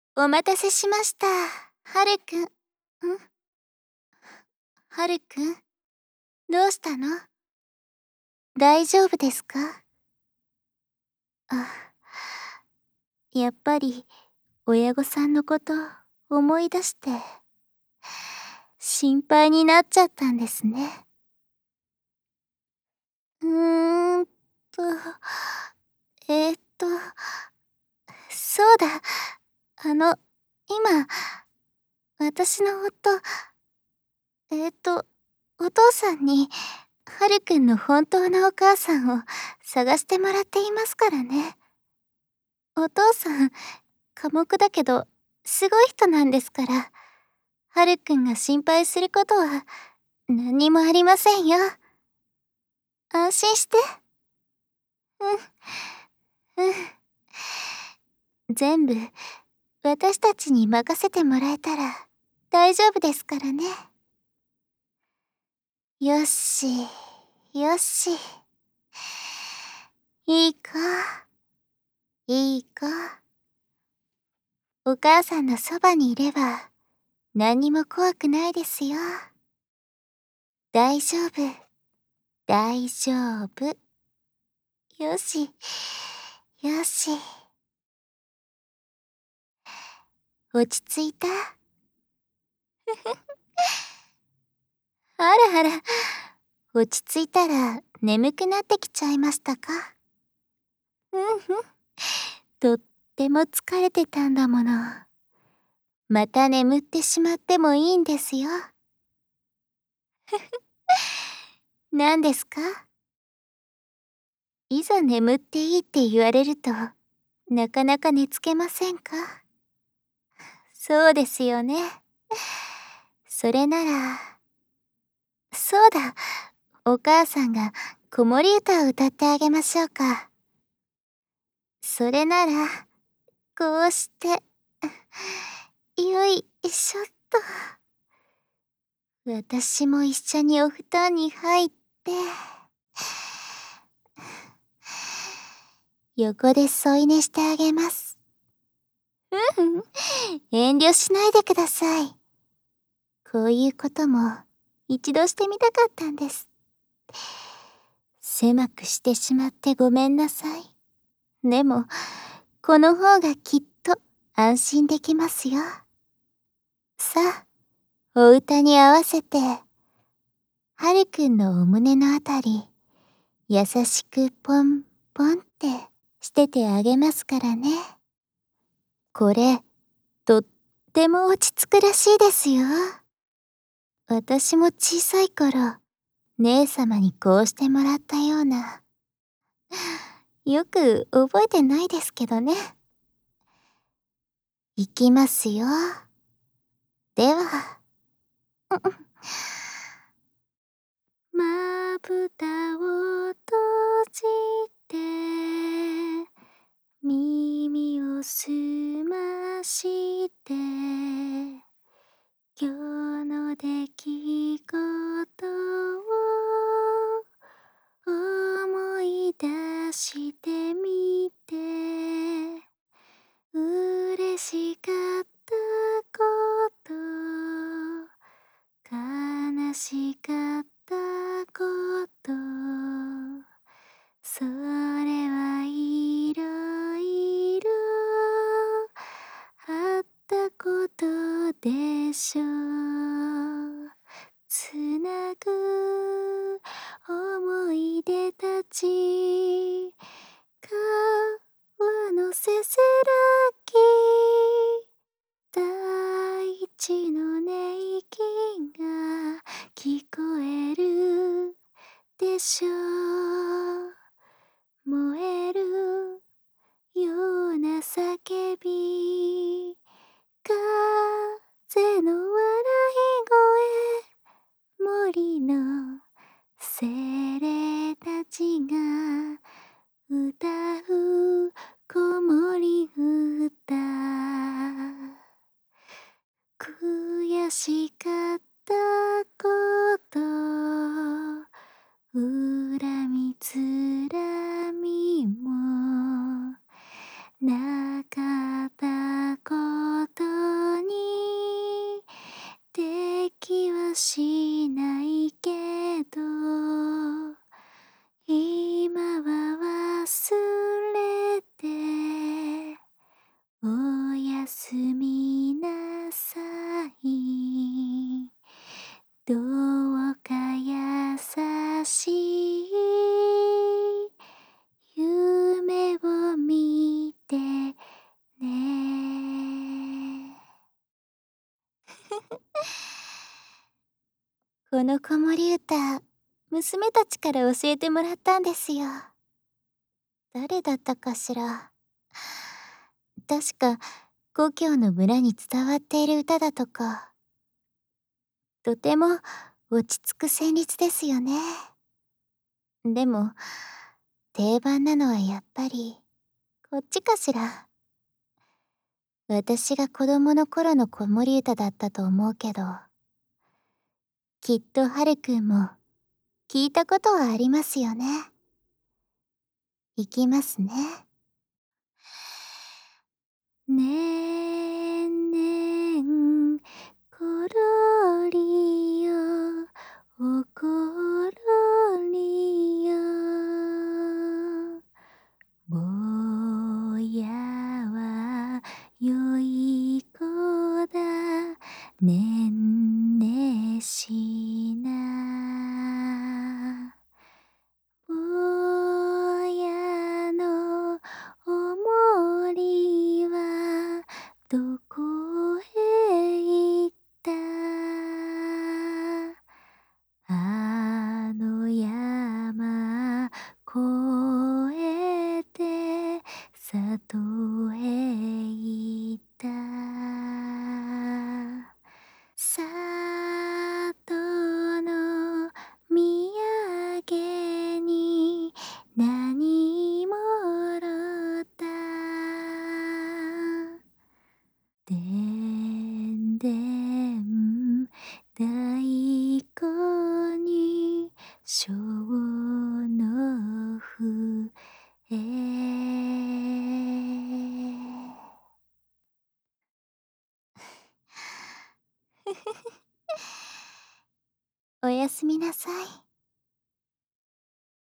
お待たせしました。はるくん。はるくん、どうしたの？大丈夫ですか？あ、やっぱり親御さんのこと思い出して心配になっちゃったんですね。うーんと、えーっと、そうだ。今、私のお父さんに、はるくんの本当のお母さんを探してもらっていますからね。お父さん、寡黙だけど、すごい人なんですから、はるくんが心配することは何にもありませんよ。安心して。うん、全部、私たちに任せてもらえたら大丈夫ですからね。よし、よし。いいか、いいか。お母さんのそばにいれば、何にも怖くないですよ。大丈夫、大丈夫。よし、よし。落ち着いた？あらあら、落ち着いたら眠くなってきちゃいましたか？うんうん。とっても疲れてたんだもの。また眠ってしまってもいいんですよ。何ですか？いざ眠っていいって言われると、なかなか寝つけませんか？そうですよね。それなら、そうだ、お母さんが子守歌を歌ってあげましょうか。それなら、こうして、よいしょっと。私も一緒にお布団に入って、横で添い寝してあげます。遠慮しないでください。こういうことも一度してみたかったんです。狭くしてしまってごめんなさい。でも、この方がきっと安心できますよ。さあ、お歌に合わせて、はるくんのお胸のあたり、優しくポンポンってしててあげますからね。これ、とっても落ち着くらしいですよ。私も小さい頃、姉様にこうしてもらったような。よく覚えてないですけどね。いきますよ。では、まぶたを閉じて、耳をすまして、今日の出来事を思い出してみて、嬉しかったこと、悲しかったこと、それはいろいろあったことでしょう。つなぐ思い出たち、川のせせらぎ、大地の音息が聞こえるでしょう。燃えるような叫び、風の笑い声、森の精霊たちが歌う子守歌。悔しかったこと、恨みつらみもなかったこすみなさい。どうか優しい夢を見てね。この子守歌、娘たちから教えてもらったんですよ。誰だったかしら。確か、故郷の村に伝わっている歌だとか。とても落ち着く旋律ですよね。でも、定番なのはやっぱり、こっちかしら。私が子供の頃の子守歌だったと思うけど、きっとはるくんも聞いたことはありますよね。いきますね。ねんねんころりよおころりよ坊やはよい子だねんねしな坊やのおもりはどこへ行ったあの山越えて里へ行った里の土産に何もろたでんでん太鼓に小の笛おやすみなさい。